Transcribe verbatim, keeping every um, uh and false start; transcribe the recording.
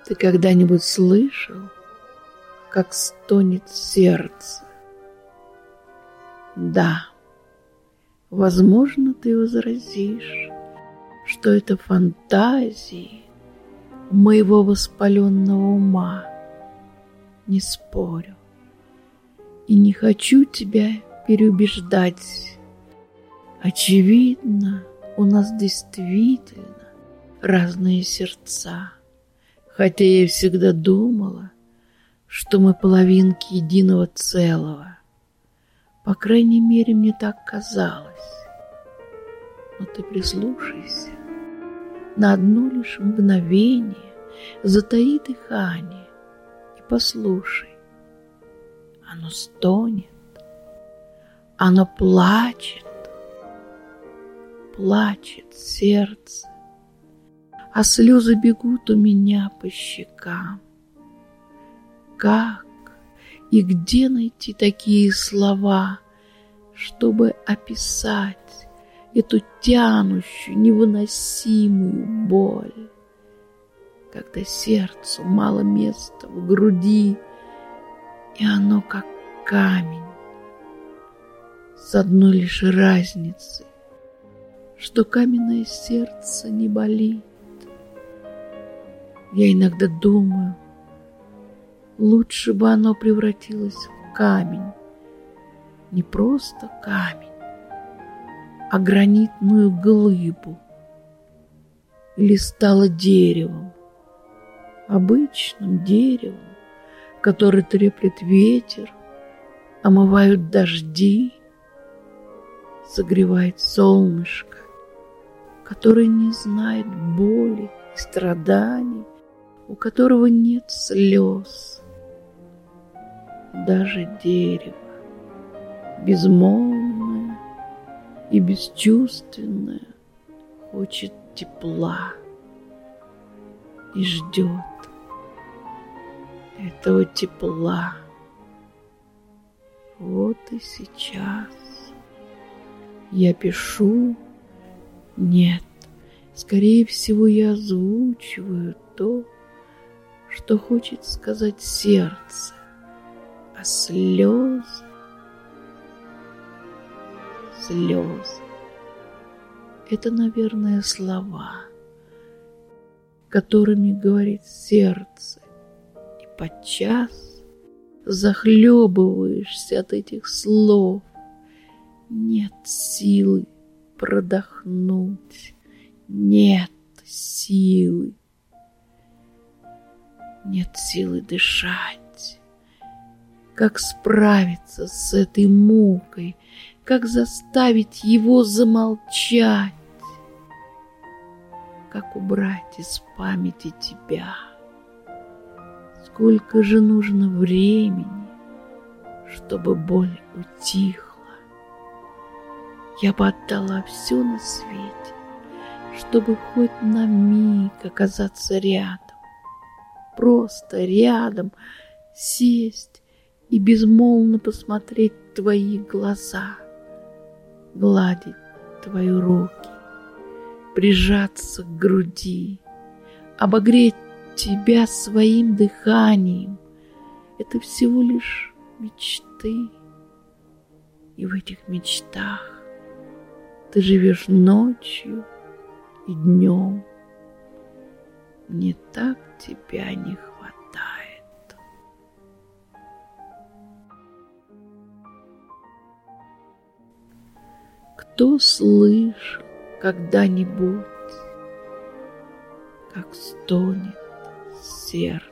Ты когда-нибудь слышал, как стонет сердце? Да, возможно, ты возразишь, что это фантазии моего воспаленного ума. Не спорю и не хочу тебя переубеждать. Очевидно, у нас действительно разные сердца, хотя я всегда думала, что мы половинки единого целого. По крайней мере, мне так казалось. Но ты прислушайся, на одно лишь мгновение затаи дыхание и послушай. Оно стонет, оно плачет, плачет сердце, а слезы бегут у меня по щекам. Как и где найти такие слова, чтобы описать эту тянущую, невыносимую боль, когда сердцу мало места в груди, и оно как камень, с одной лишь разницей, что каменное сердце не болит. Я иногда думаю, лучше бы оно превратилось в камень, не просто камень, а гранитную глыбу, или стало деревом, обычным деревом, который треплет ветер, омывают дожди, согревает солнышко, который не знает боли и страданий, у которого нет слез. Даже дерево, безмолвное и бесчувственное, хочет тепла и ждет этого тепла. Вот и сейчас я пишу, нет, скорее всего, я озвучиваю то, что хочет сказать сердце, а слезы, слезы — это, наверное, слова, которыми говорит сердце, и подчас захлебываешься от этих слов. Нет силы продохнуть, нет силы, нет силы дышать. Как справиться с этой мукой, как заставить его замолчать, как убрать из памяти тебя. Сколько же нужно времени, чтобы боль утихла. Я бы отдала все на свете, чтобы хоть на миг оказаться рядом, просто рядом, сесть и безмолвно посмотреть в твои глаза, гладить твои руки, прижаться к груди, обогреть тебя своим дыханием. Это всего лишь мечты, и в этих мечтах ты живешь ночью и днем. Мне так тебя не хватает. Кто слышал когда-нибудь, как стонет сердце?